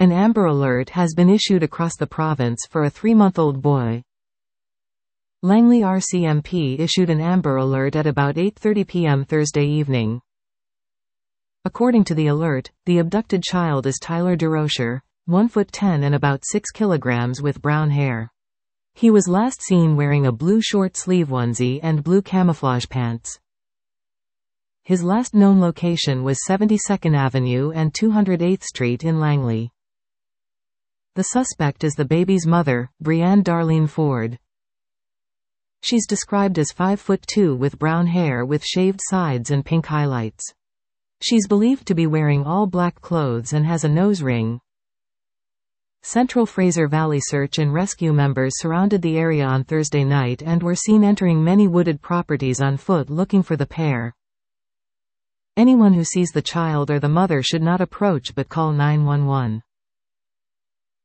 An Amber Alert has been issued across the province for a 3-month-old boy. Langley RCMP issued an Amber Alert at about 8:30 p.m. Thursday evening. According to the alert, the abducted child is Tyler DeRocher, 1'10" and about 6 kilograms with brown hair. He was last seen wearing a blue short-sleeve onesie and blue camouflage pants. His last known location was 72nd Avenue and 208th Street in Langley. The suspect is the baby's mother, Brianne Darlene Ford. She's described as 5'2" with brown hair with shaved sides and pink highlights. She's believed to be wearing all black clothes and has a nose ring. Central Fraser Valley search and rescue members surrounded the area on Thursday night and were seen entering many wooded properties on foot looking for the pair. Anyone who sees the child or the mother should not approach but call 911.